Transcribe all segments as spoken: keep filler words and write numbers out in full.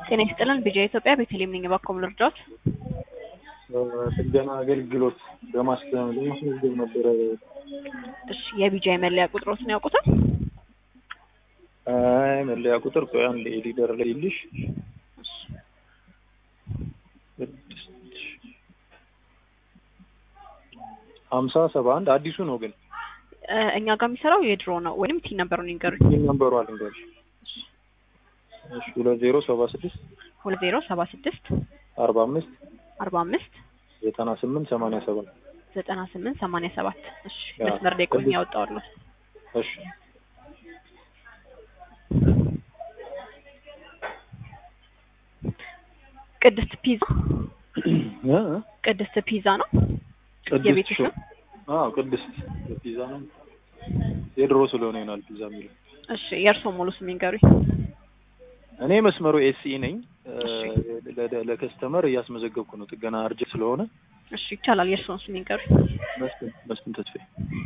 ጤና ይስጥልን ቢጂአይ ኢትዮጵያ ቤተልሔም ነኝ ባኮም ልርዳት ጥገና አገልግሎት በማስተማር ለማስመዝገብ ነበር። እሺ የቢጂአይ መለያ ቁጥሮትን ያውቁታል? አይ መለያ ቁጥር ቆይ አንዴ ሊደር ላይ ልሽ ሀምሳ ሰባ አንድ አዲሱ ነው ግን እኛ ጋር የሚሰራው የድሮ ነው ወይንም ቲ ነምበሩን ይንገሩኝ። ቲ ነምበሩ አልንገርሽ። እሺ ሁለት ዜሮ ሰባ ስድስት ሁለት ዜሮ ሰባ ስድስት አርባ አምስት አርባ አምስት ዘጠና ስምንት ሰማንያ ሰባት ዘጠና ስምንት ሰማንያ ሰባት እሺ መስመር ላይ ቆይ ያወጣዋለሁ። እሺ ቅድስት ፒዛ እ ቅድስት ፒዛ ነው ቅድስት ስም? አዎ ቅድስት ፒዛ ነው። የድሮ ስለሆነ ይሆናል ፒዛ የሚለው። እሺ የእርሶ ሙሉ ስም ይንገሩኝ። እኔ መስመሩ ኤስኢ ነኝ። ለከስተመር እያስመዘገብኩ ነው ጥገና አርጅ ስለሆነ። እሺ ይቻላል። የእርሶን ስም ይንገሩኝ። መስፍን መስፍን ተስፋዬ።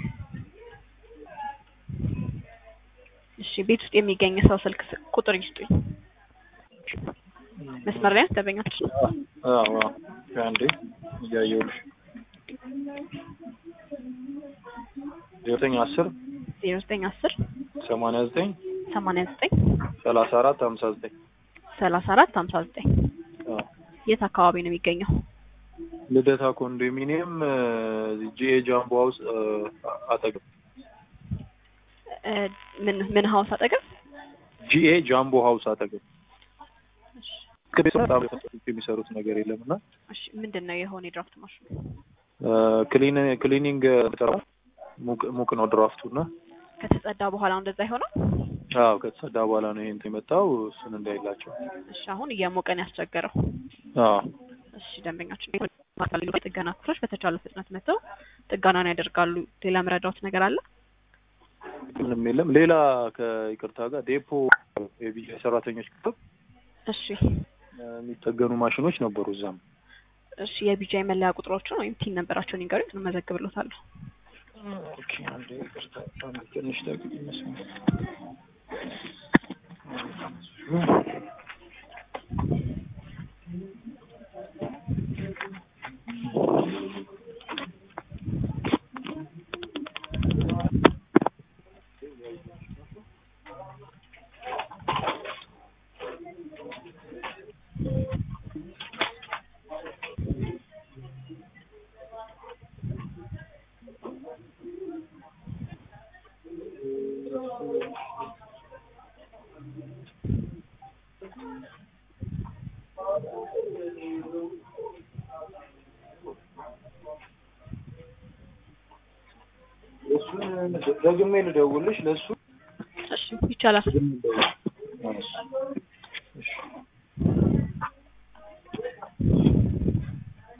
እሺ ቤት ውስጥ የሚገኝ ሰው ስልክ ቁጥር ይስጡኝ። መስመር ላይ ተበኛች? አዎ አዎ አንዴ እያየሁልሽ ዜሮ ዘጠኝ አስር ዜሮ ዘጠኝ አስር ሰማንያ ዘጠኝ ሰማንያ ዘጠኝ ሰላሳ አራት ሀምሳ ዘጠኝ ሰላሳ አራት ሀምሳ ዘጠኝ አዎ የት አካባቢ ነው የሚገኘው? ልደታ ኮንዶሚኒየም ጂኤ ጃምቦ ሃውስ አጠገብ። ምን ምን ሃውስ አጠገብ? ጂኤ ጃምቦ ሃውስ አጠገብ። ከቤተሰብ የሚሰሩት ነገር የለምና። እሺ ምንድነው የሆነ ድራፍት ማሽኑ? ክሊን ክሊኒንግ ሙቅ ሙቅ ነው ድራፍቱና ከተጸዳ በኋላ እንደዛ ይሆናል? አዎ ከተጸዳ በኋላ ነው ይሄን የመጣው እሱን እንዳይላቸው። እሺ አሁን እየሞቀን ያስቸገረው። አዎ እሺ ደንበኛችን ማካለሉ ጥገና ክፍሎች በተቻለ ፍጥነት መጥተው ጥገናን ያደርጋሉ። ሌላ መረዳት ነገር አለ? ምንም የለም። ሌላ ከይቅርታ ጋር ዴፖ የቢጂአይ ሰራተኞች ክፍል እሺ የሚጠገኑ ማሽኖች ነበሩ እዛም። እሺ የቢጂአይ መለያ ቁጥሮችን ወይም ቲን ነምበራቸውን ይንገሩኝ ነው መዘግብልዎታለሁ። ኦኬ አንዴ ይቅርታ አንዴ ትንሽ ደቂቃ ይመስላል። ደግሜ ልደውልሽ ለሱ? እሺ ይቻላል።